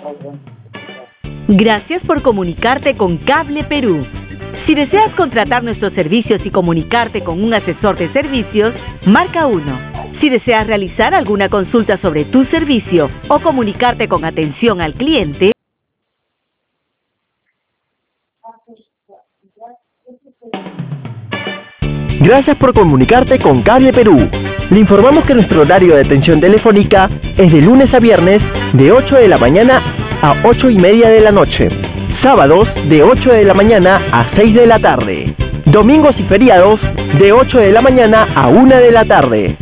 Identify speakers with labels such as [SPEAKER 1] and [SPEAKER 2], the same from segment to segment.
[SPEAKER 1] Gracias por comunicarte con Cable Perú. Si deseas contratar nuestros servicios y comunicarte con un asesor de servicios, marca 1. Si deseas realizar alguna consulta sobre tu servicio o comunicarte con atención al cliente,
[SPEAKER 2] Gracias por comunicarte con Cable Perú. Le informamos que nuestro horario de atención telefónica es de lunes a viernes de 8 de la mañana a 8:30 de la noche. Sábados de 8 de la mañana a 6 de la tarde. Domingos y feriados de 8 de la mañana a 1 de la tarde.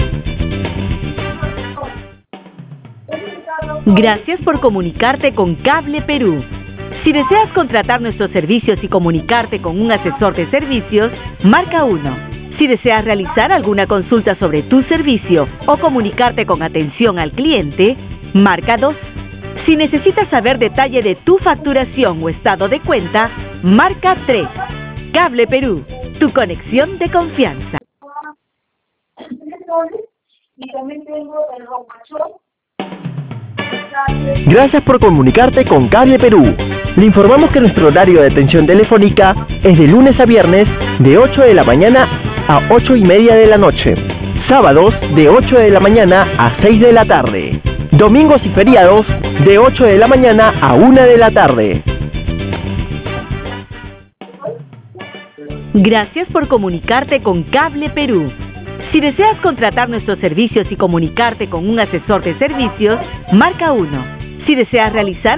[SPEAKER 1] gracias por comunicarte con Cable Perú. Si deseas contratar nuestros servicios y comunicarte con un asesor de servicios, marca 1. Si deseas realizar alguna consulta sobre tu servicio o comunicarte con atención al cliente, marca 2. Si necesitas saber detalle de tu facturación o estado de cuenta, marca 3. Cable Perú, tu conexión de confianza.
[SPEAKER 3] Y también tengo el rompachón.
[SPEAKER 2] Gracias por comunicarte con Cable Perú. Le informamos que nuestro horario de atención telefónica es de lunes a viernes de 8 de la mañana a 8:30 de la noche. Sábados de 8 de la mañana a 6 de la tarde. Domingos y feriados de 8 de la mañana a 1 de la tarde.
[SPEAKER 1] Gracias por comunicarte con Cable Perú. Si deseas contratar nuestros servicios y comunicarte con un asesor de servicios, marca 1. Si deseas realizar